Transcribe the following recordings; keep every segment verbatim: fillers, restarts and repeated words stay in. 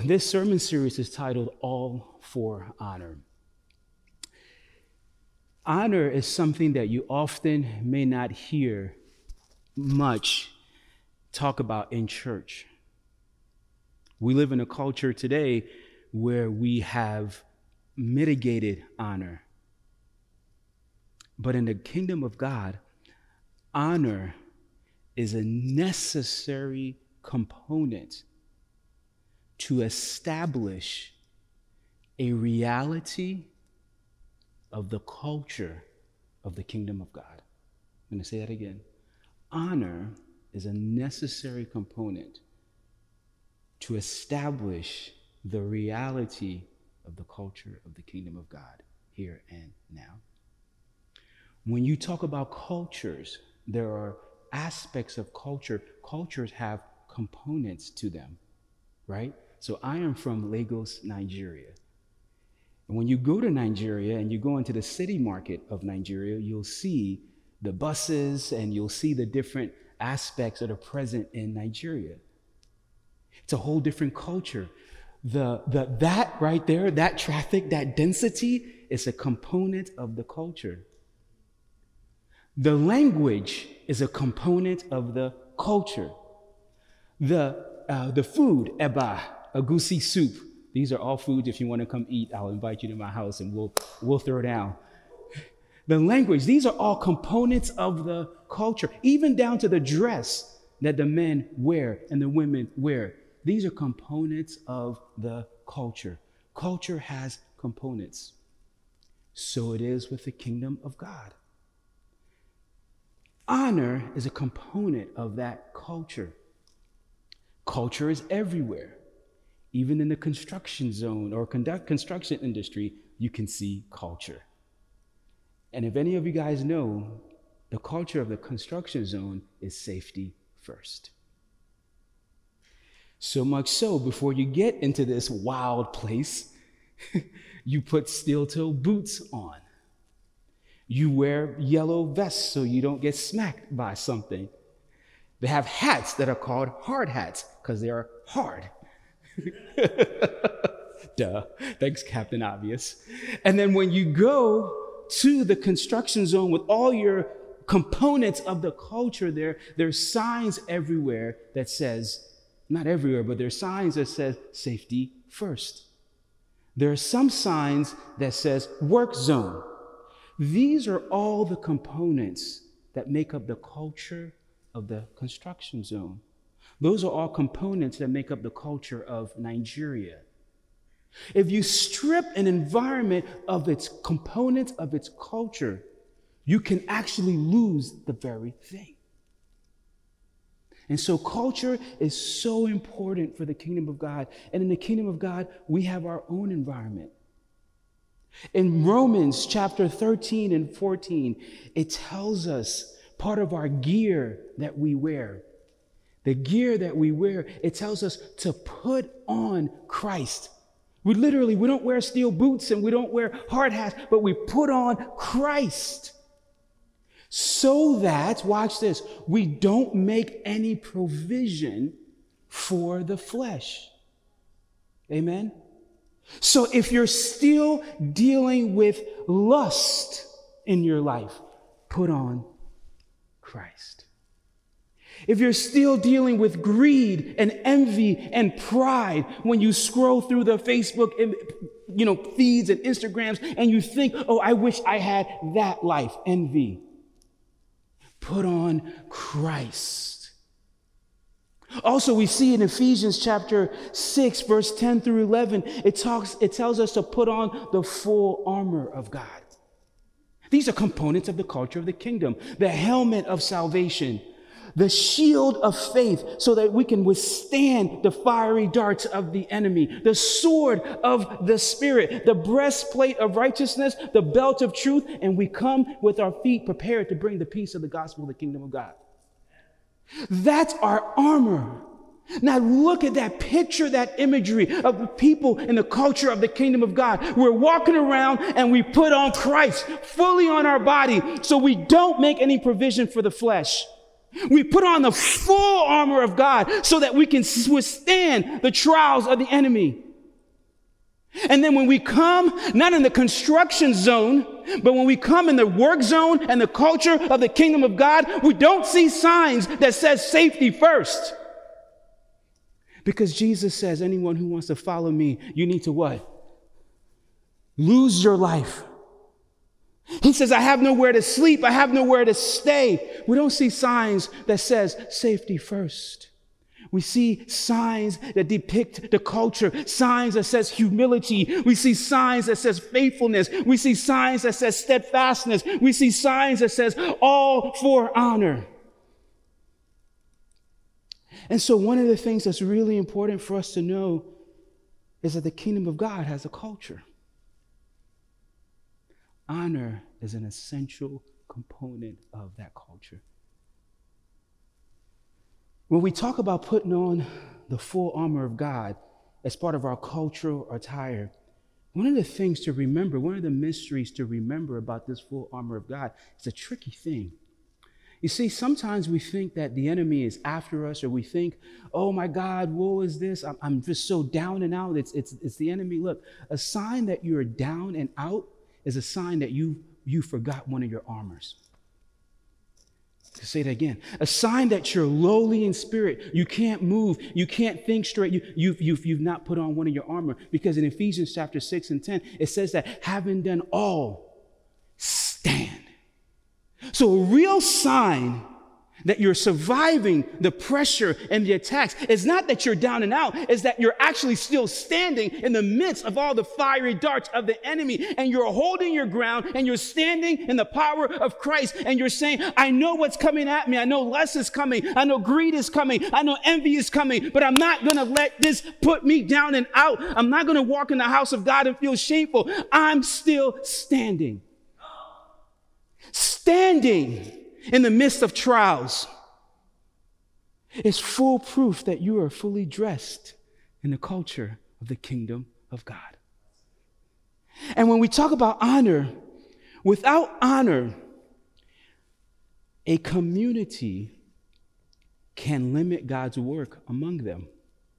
This sermon series is titled All for Honor. Honor is something that you often may not hear much talk about in church. We live in a culture today where we have mitigated honor. But in the kingdom of God, honor is a necessary component to establish a reality of the culture of the kingdom of God. I'm going to say that again. Honor is a necessary component to establish the reality of the culture of the kingdom of God here and now. When you talk about cultures, there are aspects of culture. Cultures have components to them, right? So I am from Lagos, Nigeria. And when you go to Nigeria and you go into the city market of Nigeria, you'll see the buses and you'll see the different aspects that are present in Nigeria. It's a whole different culture. The, the, that right there, that traffic, that density is a component of the culture. The language is a component of the culture. The, uh, the food, eba, agusi soup. These are all foods. If you want to come eat, I'll invite you to my house and we'll, we'll throw down. The language, these are all components of the culture, even down to the dress that the men wear and the women wear. These are components of the culture. Culture has components. So it is with the kingdom of God. Honor is a component of that culture. Culture is everywhere. Even in the construction zone or conduct construction industry, you can see culture. And if any of you guys know, the culture of the construction zone is safety first. So much so, before you get into this wild place, you put steel-toe boots on. You wear yellow vests so you don't get smacked by something. They have hats that are called hard hats because they are hard. Duh. Thanks, Captain Obvious. And then when you go to the construction zone with all your components of the culture there, there's signs everywhere that says, not everywhere, but there's signs that says safety first. There are some signs that says work zone. These are all the components that make up the culture of the construction zone. Those are all components that make up the culture of Nigeria. If you strip an environment of its components, of its culture, you can actually lose the very thing. And so culture is so important for the kingdom of God. And in the kingdom of God, we have our own environment. In Romans chapter thirteen and fourteen, it tells us part of our gear that we wear. The gear that we wear, it tells us to put on Christ. We literally, we don't wear steel boots and we don't wear hard hats, but we put on Christ. So that, watch this, we don't make any provision for the flesh. Amen? So if you're still dealing with lust in your life, put on Christ. If you're still dealing with greed and envy and pride when you scroll through the Facebook, you know, feeds and Instagrams and you think, oh, I wish I had that life, envy. Put on Christ. Also, we see in Ephesians chapter six, verse ten through eleven, it talks, it tells us to put on the full armor of God. These are components of the culture of the kingdom. The helmet of salvation, the shield of faith so that we can withstand the fiery darts of the enemy, the sword of the Spirit, the breastplate of righteousness, the belt of truth, and we come with our feet prepared to bring the peace of the gospel of the kingdom of God. That's our armor. Now look at that picture, that imagery of the people in the culture of the kingdom of God. We're walking around and we put on Christ fully on our body so we don't make any provision for the flesh. We put on the full armor of God so that we can withstand the trials of the enemy. And then when we come, not in the construction zone, but when we come in the work zone and the culture of the kingdom of God, we don't see signs that says safety first. Because Jesus says, anyone who wants to follow me, you need to what? Lose your life. He says, I have nowhere to sleep. I have nowhere to stay. We don't see signs that says safety first. We see signs that depict the culture, signs that says humility. We see signs that says faithfulness. We see signs that says steadfastness. We see signs that says all for honor. And so one of the things that's really important for us to know is that the kingdom of God has a culture. Honor is an essential component of that culture. When we talk about putting on the full armor of God as part of our cultural attire, one of the things to remember, one of the mysteries to remember about this full armor of God, is a tricky thing. You see, sometimes we think that the enemy is after us, or we think, oh my God, woe is this? I'm, I'm just so down and out. It's, it's, it's the enemy. Look, a sign that you're down and out is a sign that you, you forgot one of your armors. To say that again, a sign that you're lowly in spirit, you can't move, you can't think straight, you, you've, you've, you've not put on one of your armor. Because in Ephesians chapter six and ten, it says that having done all, stand. So a real sign that you're surviving the pressure and the attacks is not that you're down and out, is that you're actually still standing in the midst of all the fiery darts of the enemy, and you're holding your ground, and you're standing in the power of Christ, and you're saying, I know what's coming at me. I know lust is coming. I know greed is coming. I know envy is coming, but I'm not going to let this put me down and out. I'm not going to walk in the house of God and feel shameful. I'm still standing. Standing in the midst of trials is full proof that you are fully dressed in the culture of the kingdom of God. And when we talk about honor, without honor, a community can limit God's work among them.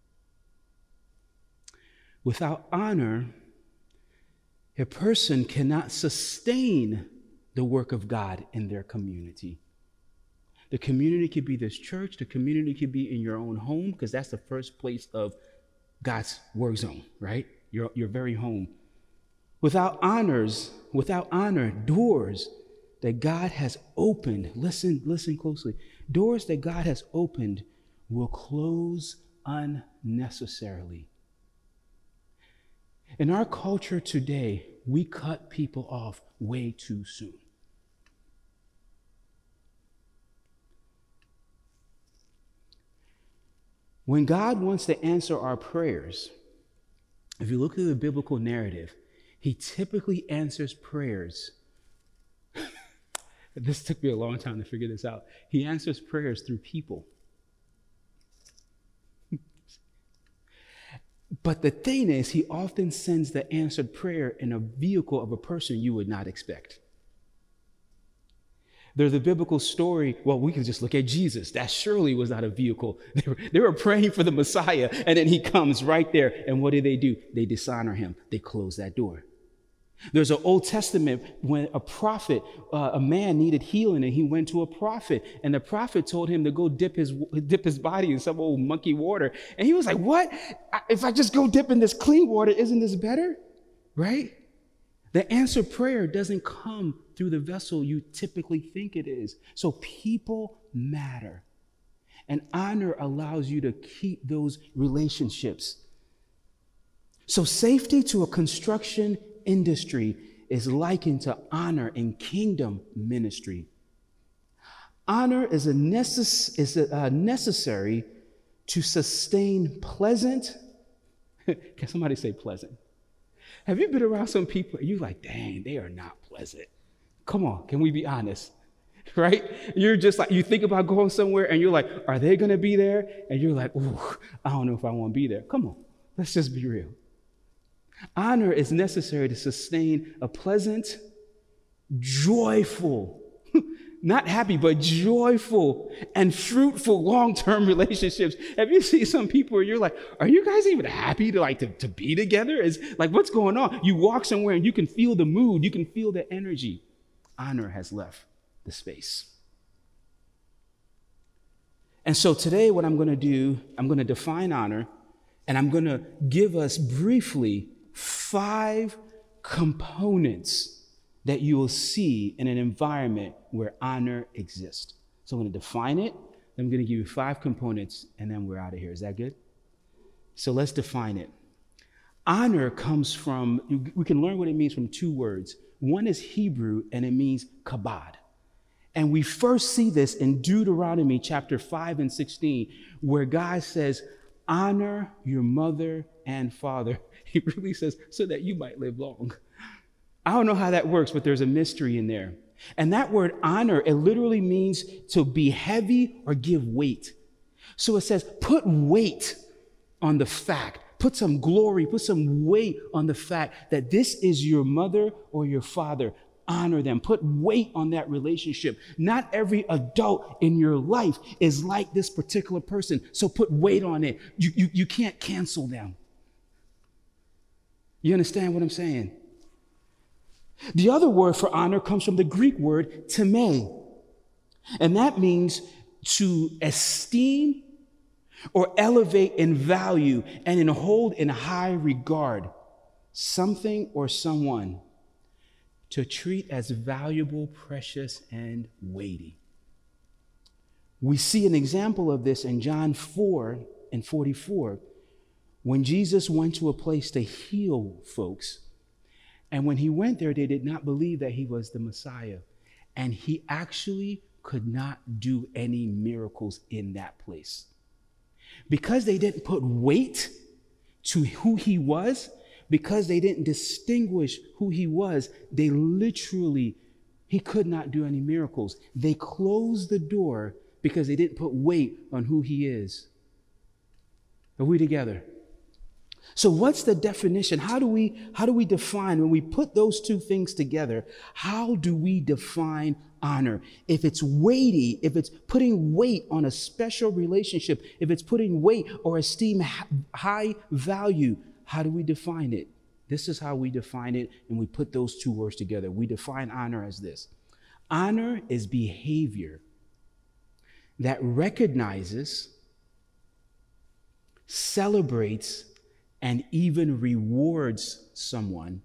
Without honor, a person cannot sustain the work of God in their community. The community could be this church. The community could be in your own home, because that's the first place of God's work zone, right? Your, your very home. Without honors, without honor, doors that God has opened, listen, listen closely, doors that God has opened will close unnecessarily. In our culture today, we cut people off way too soon. When God wants to answer our prayers, if you look at the biblical narrative, he typically answers prayers. This took me a long time to figure this out. He answers prayers through people. But the thing is, he often sends the answered prayer in a vehicle of a person you would not expect. There's a biblical story. Well, we can just look at Jesus. That surely was not a vehicle. They were, they were praying for the Messiah, and then he comes right there. And what do they do? They dishonor him. They close that door. There's an Old Testament when a prophet, uh, a man needed healing, and he went to a prophet, and the prophet told him to go dip his dip his body in some old monkey water. And he was like, what? If I just go dip in this clean water, isn't this better? Right? The answered prayer doesn't come through the vessel you typically think it is. So people matter. And honor allows you to keep those relationships. So safety to a construction industry is likened to honor in kingdom ministry. Honor is, a necess- is a, uh, necessary to sustain pleasant. Can somebody say pleasant? Have you been around some people and you're like, dang, they are not pleasant? Come on, can we be honest? Right? You're just like, you think about going somewhere and you're like, are they going to be there? And you're like, ooh, I don't know if I want to be there. Come on, let's just be real. Honor is necessary to sustain a pleasant, joyful, not happy, but joyful and fruitful long-term relationships. Have you seen some people where you're like, are you guys even happy to like to, to be together? Is like, what's going on? You walk somewhere and you can feel the mood. You can feel the energy. Honor has left the space. And so today what I'm going to do, I'm going to define honor, and I'm going to give us briefly five components that you will see in an environment where honor exists. So I'm going to define it, then I'm going to give you five components, and then we're out of here. Is that good? So let's define it. Honor comes from, we can learn what it means from two words. One is Hebrew, and it means kabod. And we first see this in Deuteronomy chapter five and sixteen, where God says, honor your mother and father. He really says, so that you might live long. I don't know how that works, but there's a mystery in there. And that word honor, it literally means to be heavy or give weight. So it says, put weight on the fact, put some glory, put some weight on the fact that this is your mother or your father. Honor them. Put weight on that relationship. Not every adult in your life is like this particular person. So put weight on it. You, you, you can't cancel them. You understand what I'm saying? The other word for honor comes from the Greek word teme. And that means to esteem or elevate in value and in hold in high regard something or someone, to treat as valuable, precious, and weighty. We see an example of this in John four and forty-four, when Jesus went to a place to heal folks. And when he went there, they did not believe that he was the Messiah. And he actually could not do any miracles in that place. Because they didn't put weight to who he was, because they didn't distinguish who he was, they literally, he could not do any miracles. They closed the door because they didn't put weight on who he is. Are we together? So what's the definition? How do we, how do we define, when we put those two things together, how do we define honor? If it's weighty, if it's putting weight on a special relationship, if it's putting weight or esteem high value, how do we define it? This is how we define it, and we put those two words together. We define honor as this. Honor is behavior that recognizes, celebrates, and even rewards someone,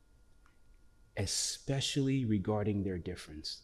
especially regarding their difference.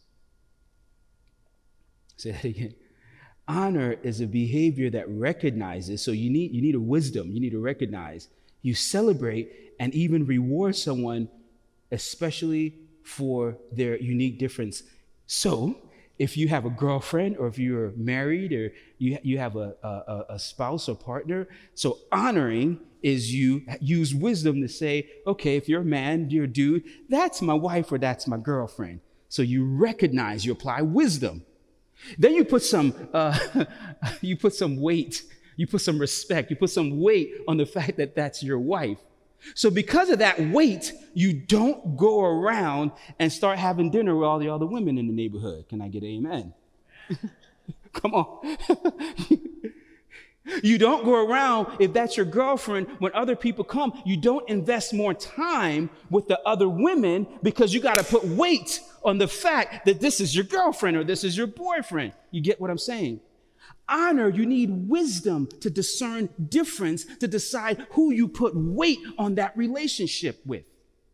Say that again. Honor is a behavior that recognizes, so you need, you need a wisdom, you need to recognize. You celebrate and even reward someone, especially for their unique difference. So if you have a girlfriend, or if you're married, or you, you have a, a, a spouse or partner, so honoring is you use wisdom to say, okay, if you're a man, you're a dude, that's my wife or that's my girlfriend. So you recognize, you apply wisdom. Then you put some, uh, you put some weight, you put some respect, you put some weight on the fact that that's your wife. So because of that weight, you don't go around and start having dinner with all the other women in the neighborhood. Can I get an amen? Come on. You don't go around, if that's your girlfriend, when other people come, you don't invest more time with the other women because you got to put weight on the fact that this is your girlfriend or this is your boyfriend. You get what I'm saying? Honor, you need wisdom to discern difference, to decide who you put weight on that relationship with.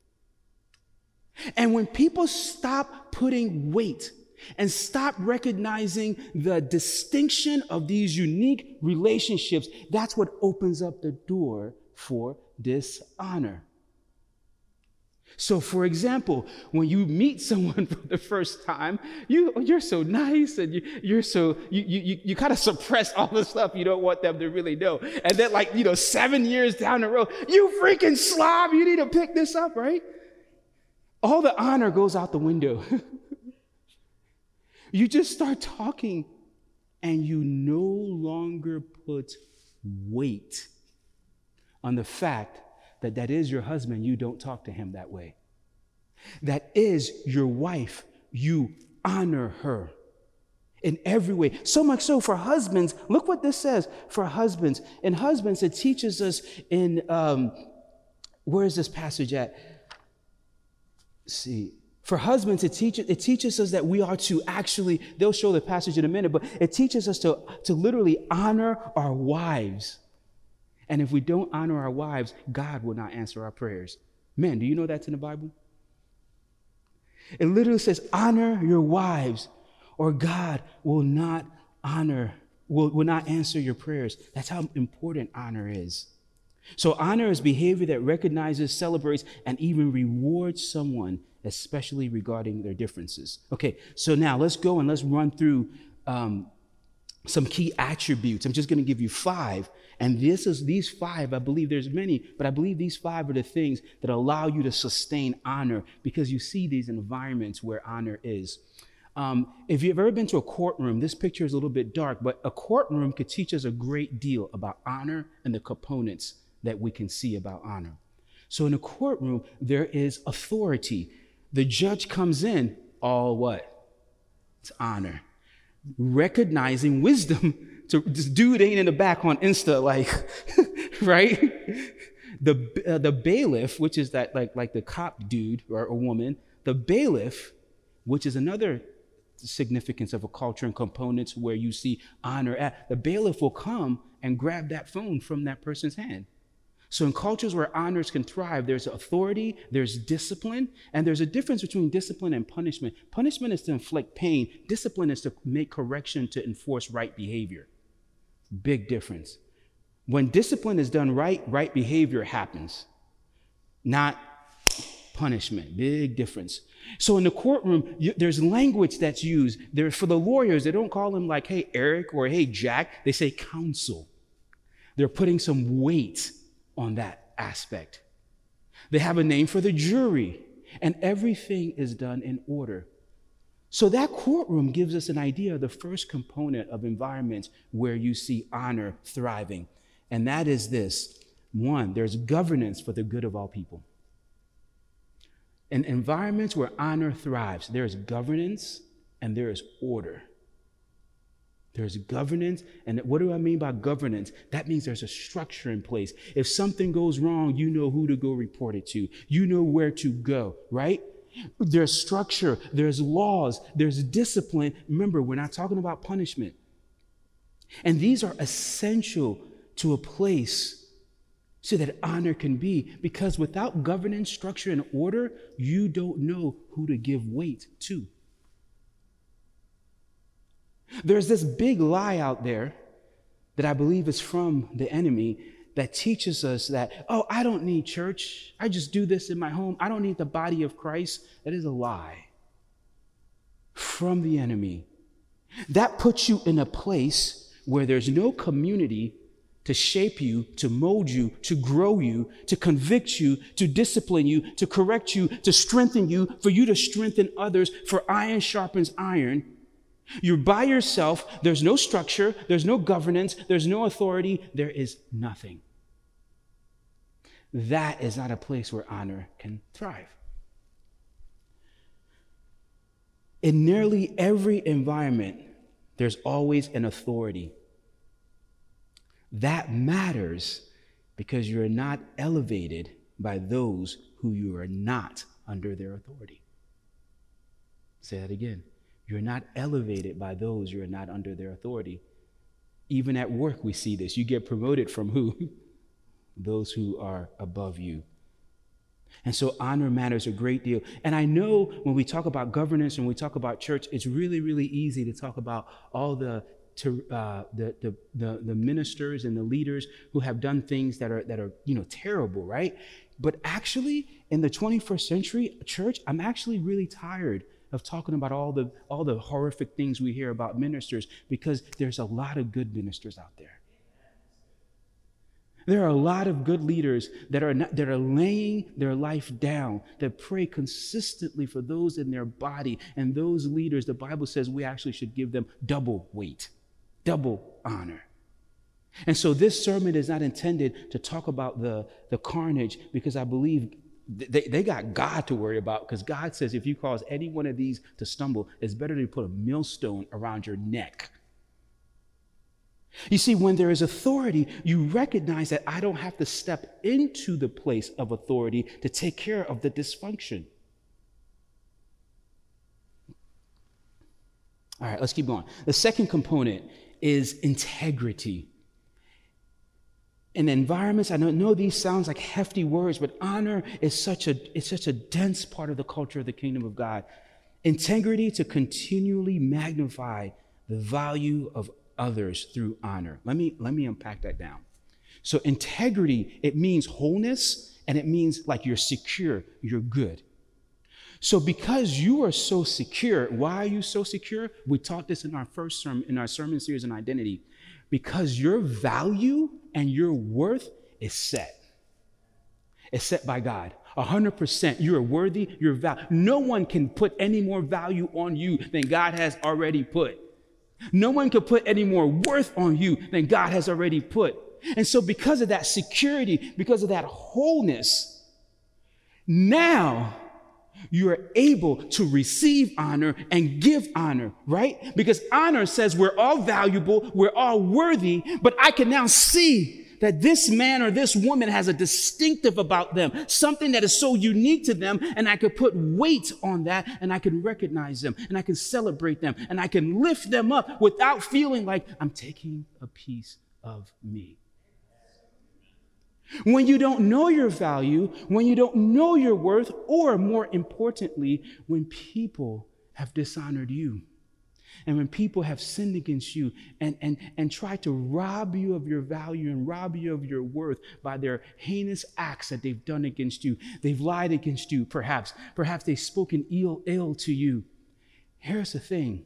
And when people stop putting weight and stop recognizing the distinction of these unique relationships, that's what opens up the door for dishonor. So, for example, when you meet someone for the first time, you, you're so nice, and you, you're so, you, you, you kind of suppress all the stuff you don't want them to really know. And then, like, you know, seven years down the road, you freaking slob, you need to pick this up, right? All the honor goes out the window. You just start talking, and you no longer put weight on the fact that that is your husband. You don't talk to him that way. That is your wife. You honor her in every way. So much so for husbands. Look what this says for husbands. And husbands, it teaches us in, um, where is this passage at? Let's see. For husbands, it teaches, it teaches us that we are to actually, they'll show the passage in a minute, but it teaches us to, to literally honor our wives. And if we don't honor our wives, God will not answer our prayers. Men, do you know that's in the Bible? It literally says, honor your wives, or God will not honor, will, will not answer your prayers. That's how important honor is. So honor is behavior that recognizes, celebrates, and even rewards someone, especially regarding their differences. Okay, so now let's go and let's run through um, some key attributes. I'm just going to give you five. And this is these five, I believe there's many, but I believe these five are the things that allow you to sustain honor, because you see these environments where honor is. Um, if you've ever been to a courtroom, this picture is a little bit dark, but a courtroom could teach us a great deal about honor and the components that we can see about honor. So in a courtroom, there is authority. The judge comes in, all what? It's honor. Recognizing wisdom. To, this dude ain't in the back on Insta, like, right? The uh, the bailiff, which is that like like the cop dude or a woman, the bailiff, which is another significance of a culture and components where you see honor at, the bailiff will come and grab that phone from that person's hand. So in cultures where honors can thrive, there's authority, there's discipline, and there's a difference between discipline and punishment. Punishment is to inflict pain. Discipline is to make correction, to enforce right behavior. Big difference. When discipline is done right, right behavior happens, not punishment. Big difference. So in the courtroom, you, there's language that's used. There, for the lawyers, they don't call them like, hey, Eric or hey, Jack. They say counsel. They're putting some weight on that aspect. They have a name for the jury, and everything is done in order. So that courtroom gives us an idea of the first component of environments where you see honor thriving. And that is this. One, there's governance for the good of all people. In environments where honor thrives, there is governance and there is order. There's governance. And what do I mean by governance? That means there's a structure in place. If something goes wrong, you know who to go report it to. You know where to go, right? There's structure, there's laws, there's discipline. Remember, we're not talking about punishment. And these are essential to a place so that honor can be, because without governance, structure, and order, you don't know who to give weight to. There's this big lie out there that I believe is from the enemy that teaches us that, oh, I don't need church. I just do this in my home. I don't need the body of Christ. That is a lie from the enemy. That puts you in a place where there's no community to shape you, to mold you, to grow you, to convict you, to discipline you, to correct you, to strengthen you, for you to strengthen others, for iron sharpens iron. You're by yourself. There's no structure. There's no governance. There's no authority. There is nothing. That is not a place where honor can thrive. In nearly every environment, there's always an authority. That matters because you're not elevated by those who you are not under their authority. Say that again. You're not elevated by those who are not under their authority. Even at work, we see this. You get promoted from who? Those who are above you. And so honor matters a great deal. And I know when we talk about governance and we talk about church, it's really, really easy to talk about all the to uh, the, the the the ministers and the leaders who have done things that are that are you know terrible, right? But actually, in the twenty-first century church, I'm actually really tired of talking about all the all the horrific things we hear about ministers, because there's a lot of good ministers out there. There are a lot of good leaders that are not, that are laying their life down, that pray consistently for those in their body. And those leaders, the Bible says we actually should give them double weight, double honor. And so this sermon is not intended to talk about the, the carnage, because I believe They, they got God to worry about, because God says if you cause any one of these to stumble, it's better to put a millstone around your neck. You see, when there is authority, you recognize that I don't have to step into the place of authority to take care of the dysfunction. All right, let's keep going. The second component is integrity. In environments, I know, know these sounds like hefty words, but honor is such a it's such a dense part of the culture of the kingdom of God. Integrity to continually magnify the value of others through honor. Let me let me unpack that down. So integrity, it means wholeness, and it means like you're secure, you're good. So because you are so secure, why are you so secure? We taught this in our first sermon, in our sermon series on identity. Because your value and your worth is set. It's set by God. one hundred percent. You are worthy. You're valued. No one can put any more value on you than God has already put. No one can put any more worth on you than God has already put. And so because of that security, because of that wholeness, now you are able to receive honor and give honor, right? Because honor says we're all valuable, we're all worthy, but I can now see that this man or this woman has a distinctive about them, something that is so unique to them, and I could put weight on that, and I can recognize them, and I can celebrate them, and I can lift them up without feeling like I'm taking a piece of me. When you don't know your value, when you don't know your worth, or more importantly, when people have dishonored you, and when people have sinned against you and, and, and try to rob you of your value and rob you of your worth by their heinous acts that they've done against you, they've lied against you, perhaps, perhaps they've spoken ill, ill to you. Here's the thing.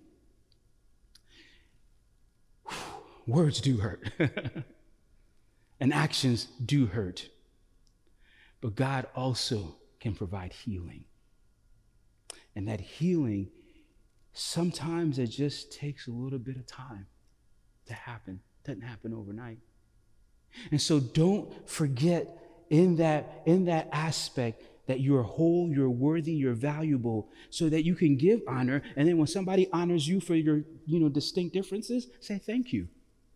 Words do hurt. And actions do hurt. But God also can provide healing. And that healing, sometimes it just takes a little bit of time to happen. It doesn't happen overnight. And so don't forget in that, in that aspect that you're whole, you're worthy, you're valuable, so that you can give honor. And then when somebody honors you for your, you know, distinct differences, say thank you.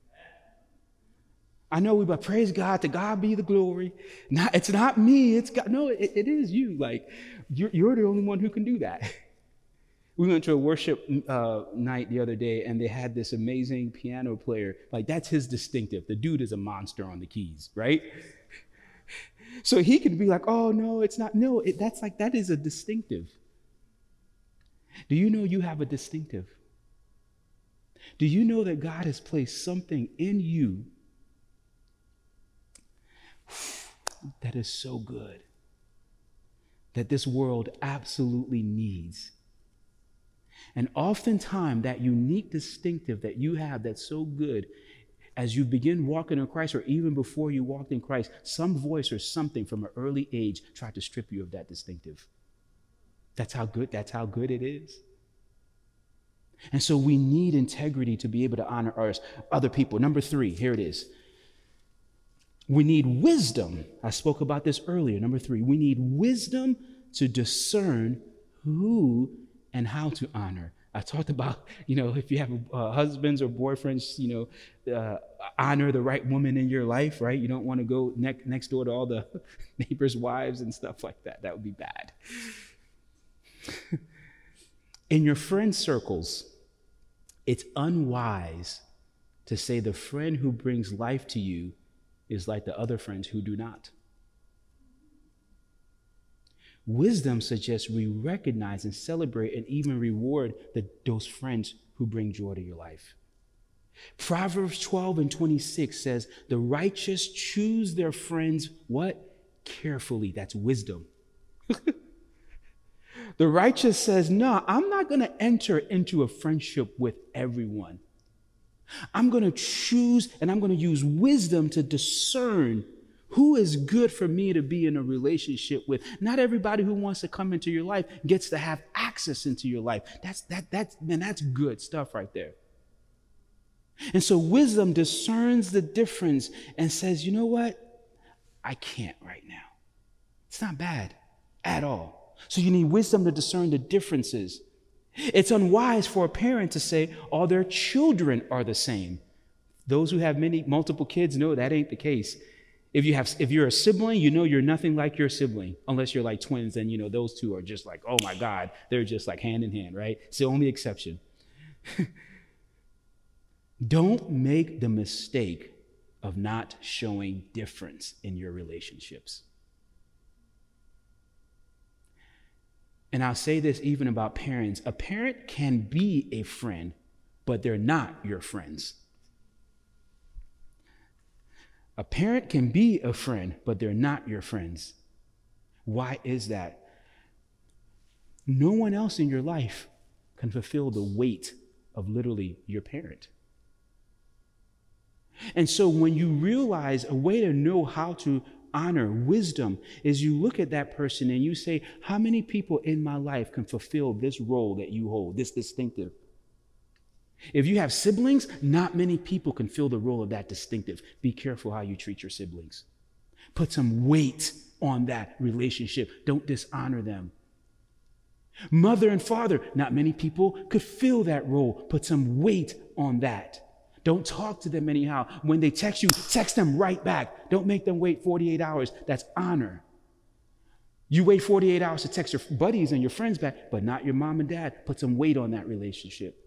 I know we, but praise God, to God be the glory. Not, it's not me, it's God. No, it, it is you. Like, you're, you're the only one who can do that. We went to a worship uh, night the other day, and they had this amazing piano player. Like, that's his distinctive. The dude is a monster on the keys, right? So he can be like, oh, no, it's not. No, it, that's like, that is a distinctive. Do you know you have a distinctive? Do you know that God has placed something in you that is so good, that this world absolutely needs? And oftentimes that unique distinctive that you have that's so good, as you begin walking in Christ, or even before you walked in Christ, some voice or something from an early age tried to strip you of that distinctive. That's how good, that's how good it is. And so we need integrity to be able to honor our, other people. Number three, here it is. We need wisdom. I spoke about this earlier. Number three, we need wisdom to discern who and how to honor. I talked about, you know, if you have uh, husbands or boyfriends, you know, uh, honor the right woman in your life, right? You don't want to go ne- next door to all the neighbors' wives and stuff like that. That would be bad. In your friend circles, it's unwise to say the friend who brings life to you is like the other friends who do not. Wisdom suggests we recognize and celebrate and even reward the, those friends who bring joy to your life. Proverbs twelve and twenty-six says, the righteous choose their friends, what? Carefully. That's wisdom. The righteous says, no, I'm not going to enter into a friendship with everyone. I'm going to choose and I'm going to use wisdom to discern who is good for me to be in a relationship with. Not everybody who wants to come into your life gets to have access into your life. That's that that's man, that's good stuff right there. And so wisdom discerns the difference and says, you know what? I can't right now. It's not bad. at all. So you need wisdom to discern the differences. It's unwise for a parent to say all their children are the same. Those who have many, multiple kids know that ain't the case. If you have, if you're a sibling, you know you're nothing like your sibling, unless you're like twins, and you know those two are just like, oh my God, they're just like hand in hand, right? It's the only exception. Don't make the mistake of not showing difference in your relationships. And I'll say this even about parents. A parent can be a friend, but they're not your friends. A parent can be a friend, but they're not your friends. Why is that? No one else in your life can fulfill the weight of literally your parent. And so when you realize a way to know how to honor wisdom is you look at that person and you say, how many people in my life can fulfill this role that you hold, this distinctive? If you have siblings, not many people can fill the role of that distinctive. Be careful how you treat your siblings. Put some weight on that relationship. Don't dishonor them. Mother and father, not many people could fill that role. Put some weight on that. Don't talk to them anyhow. When they text you, text them right back. Don't make them wait forty-eight hours. That's honor. You wait forty-eight hours to text your buddies and your friends back, but not your mom and dad. Put some weight on that relationship.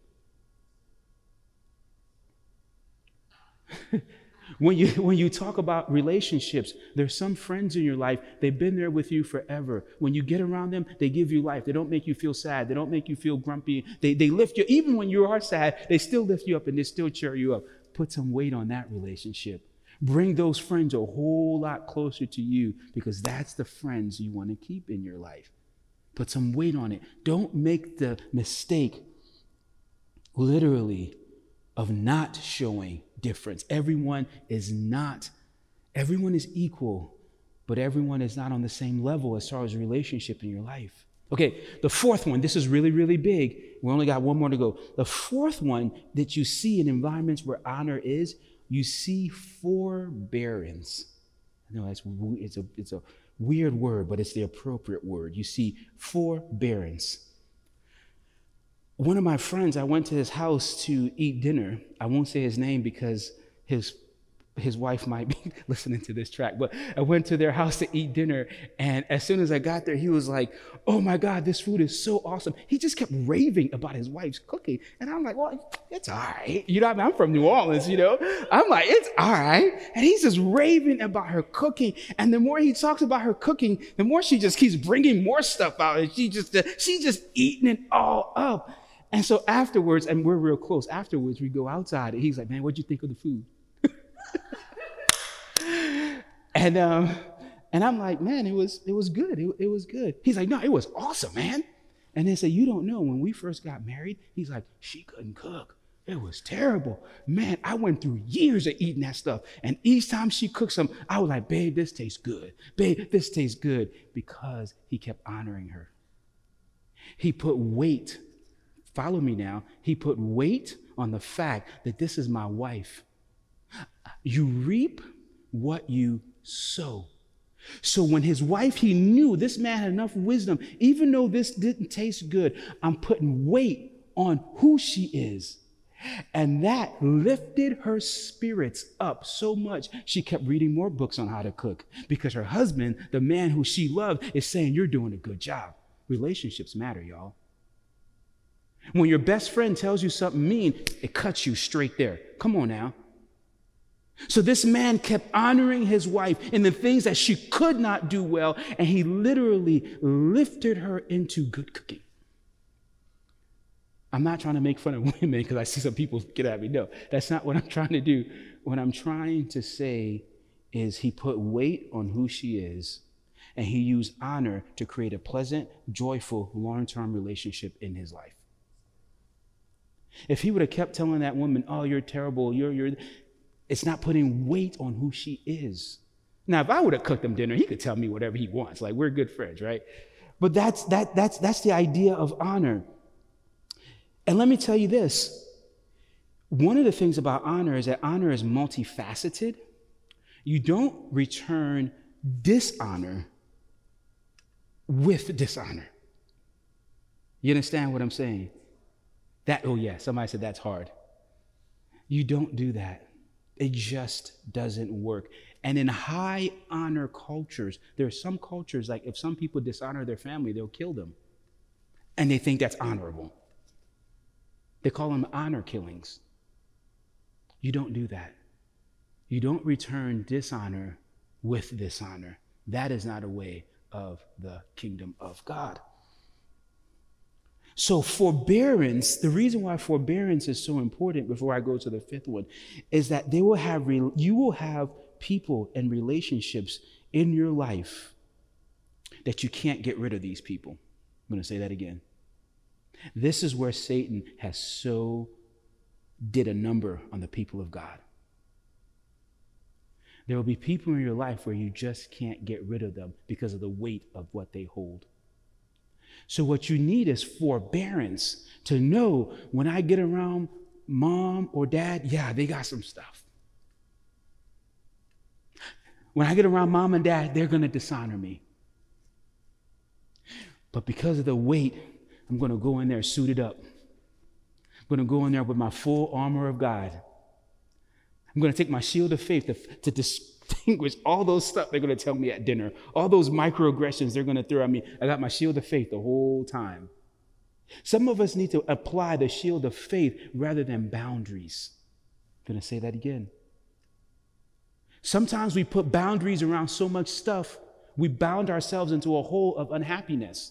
When you when you talk about relationships, there's some friends in your life, they've been there with you forever. When you get around them, they give you life. They don't make you feel sad. They don't make you feel grumpy. They, they lift you. Even when you are sad, they still lift you up and they still cheer you up. Put some weight on that relationship. Bring those friends a whole lot closer to you, because that's the friends you want to keep in your life. Put some weight on it. Don't make the mistake, literally, of not showing difference. Everyone is not, everyone is equal, but everyone is not on the same level as far as a relationship in your life. Okay, the fourth one, this is really, really big. We only got one more to go. The fourth one that you see in environments where honor is, you see forbearance. I know that's, it's a, it's a weird word, but it's the appropriate word. You see forbearance. One of my friends, I went to his house to eat dinner. I won't say his name because his his wife might be listening to this track, but I went to their house to eat dinner. And as soon as I got there, he was like, oh my God, this food is so awesome. He just kept raving about his wife's cooking. And I'm like, well, it's all right. You know, I mean, I'm from New Orleans, you know, I'm like, it's all right. And he's just raving about her cooking. And the more he talks about her cooking, the more she just keeps bringing more stuff out. And she just, uh, she's just eating it all up. And so afterwards, and we're real close, afterwards we go outside and he's like, man, what'd you think of the food? and um, and I'm like, man, it was it was good. It, it was good. He's like, no, it was awesome, man. And they say, you don't know, when we first got married, he's like, she couldn't cook. It was terrible. Man, I went through years of eating that stuff. And each time she cooked some, I was like, babe, this tastes good. Babe, this tastes good. Because he kept honoring her. He put weight. Follow me now. He put weight on the fact that this is my wife. You reap what you sow. So when his wife, he knew this man had enough wisdom, even though this didn't taste good, I'm putting weight on who she is. And that lifted her spirits up so much, she kept reading more books on how to cook, because her husband, the man who she loved, is saying, you're doing a good job. Relationships matter, y'all. When your best friend tells you something mean, it cuts you straight there. Come on now. So this man kept honoring his wife in the things that she could not do well, and he literally lifted her into good cooking. I'm not trying to make fun of women because I see some people get at me. No, that's not what I'm trying to do. What I'm trying to say is he put weight on who she is, and he used honor to create a pleasant, joyful, long-term relationship in his life. If he would have kept telling that woman, oh, you're terrible, you're, you're, it's not putting weight on who she is. Now, if I would have cooked him dinner, he could tell me whatever he wants. Like, we're good friends, right? But that's, that, that's, that's the idea of honor. And let me tell you this. One of the things about honor is that honor is multifaceted. You don't return dishonor with dishonor. You understand what I'm saying? That, oh yeah, somebody said that's hard. You don't do that. It just doesn't work. And in high honor cultures, there are some cultures, like if some people dishonor their family, they'll kill them. And they think that's honorable. They call them honor killings. You don't do that. You don't return dishonor with dishonor. That is not a way of the kingdom of God. So forbearance, the reason why forbearance is so important, before I go to the fifth one, is that they will have re- you will have people and relationships in your life that you can't get rid of these people. I'm going to say that again. This is where Satan has so did a number on the people of God. There will be people in your life where you just can't get rid of them because of the weight of what they hold. So what you need is forbearance to know when I get around mom or dad, yeah, they got some stuff. When I get around mom and dad, they're going to dishonor me. But because of the weight, I'm going to go in there suited up. I'm going to go in there with my full armor of God. I'm going to take my shield of faith to, to distinguish all those stuff they're going to tell me at dinner, all those microaggressions they're going to throw at me. I got my shield of faith the whole time. Some of us need to apply the shield of faith rather than boundaries. I'm going to say that again. Sometimes we put boundaries around so much stuff, we bound ourselves into a hole of unhappiness.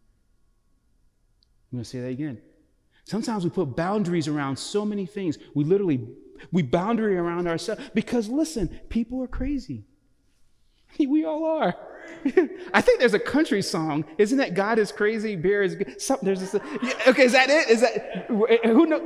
I'm going to say that again. Sometimes we put boundaries around so many things. We literally, we boundary around ourselves because, listen, people are crazy. We all are. I think there's a country song. Isn't that God is crazy, beer is good? Something, there's this, okay, is that it? Is that, who knows?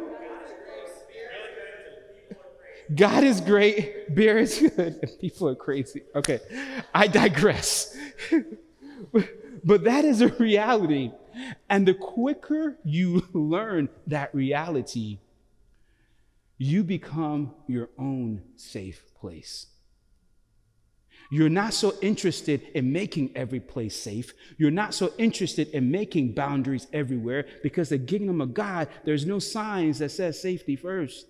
God is great, beer is good, and people are crazy. Okay, I digress. But that is a reality. And the quicker you learn that reality, you become your own safe place. You're not so interested in making every place safe. You're not so interested in making boundaries everywhere, because the kingdom of God, there's no signs that says safety first.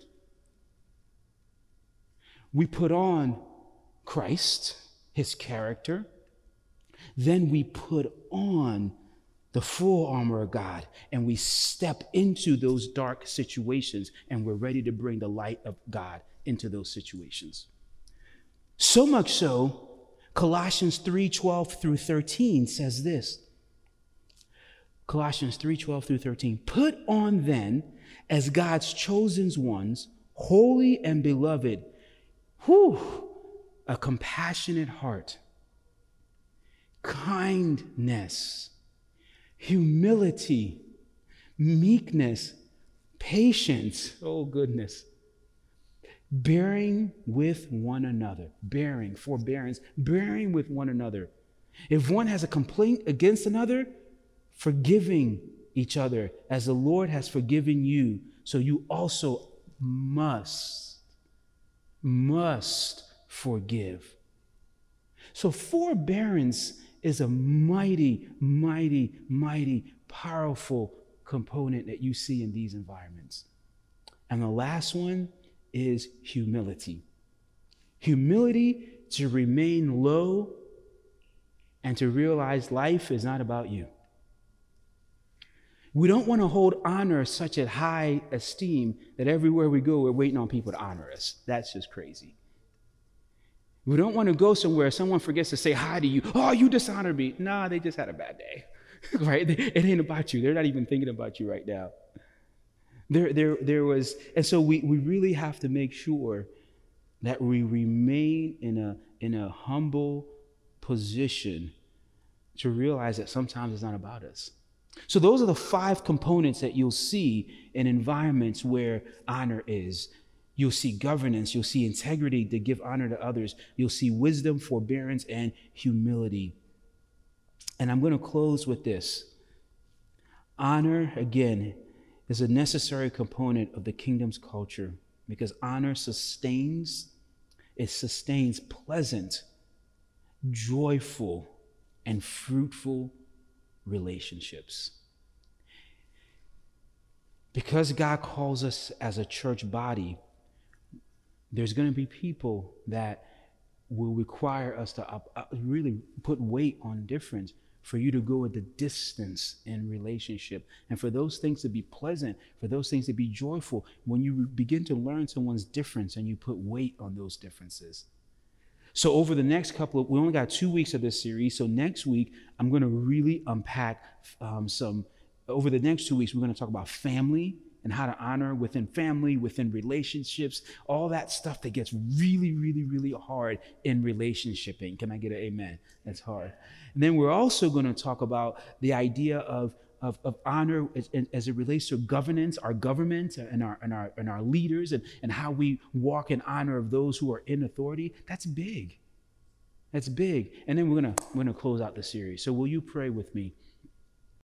We put on Christ, his character. Then we put on the full armor of God, and we step into those dark situations, and we're ready to bring the light of God into those situations. So much so, Colossians three twelve through thirteen says this. Colossians three twelve through thirteen. Put on then, as God's chosen ones, holy and beloved, whew, a compassionate heart, kindness, humility, meekness, patience, oh goodness, bearing with one another, bearing, forbearance, bearing with one another. If one has a complaint against another, forgiving each other as the Lord has forgiven you, so you also must, must forgive. So forbearance is a mighty, mighty, mighty, powerful component that you see in these environments. And the last one is humility. Humility to remain low and to realize life is not about you. We don't want to hold honor such at high esteem that everywhere we go, we're waiting on people to honor us. That's just crazy. We don't want to go somewhere, someone forgets to say hi to you. Oh, you dishonored me. Nah, they just had a bad day, right? It ain't about you. They're not even thinking about you right now. There, there, there was, and so we, we really have to make sure that we remain in a, in a humble position to realize that sometimes it's not about us. So those are the five components that you'll see in environments where honor is. You'll see governance, you'll see integrity to give honor to others. You'll see wisdom, forbearance, and humility. And I'm going to close with this. Honor, again, is a necessary component of the kingdom's culture because honor sustains, it sustains pleasant, joyful, and fruitful relationships. Because God calls us as a church body, there's going to be people that will require us to up, up, really put weight on difference, for you to go at the distance in relationship, and for those things to be pleasant, for those things to be joyful, when you begin to learn someone's difference and you put weight on those differences. So over the next couple of, we only got two weeks of this series, so next week I'm going to really unpack um, some, over the next two weeks we're going to talk about family and how to honor within family, within relationships, all that stuff that gets really, really, really hard in relationshiping. Can I get an amen? That's hard. And then we're also going to talk about the idea of, of, of honor as, as it relates to governance, our government and our, and our, and our leaders, and, and how we walk in honor of those who are in authority. That's big. That's big. And then we're going to, we're going to close out the series. So will you pray with me?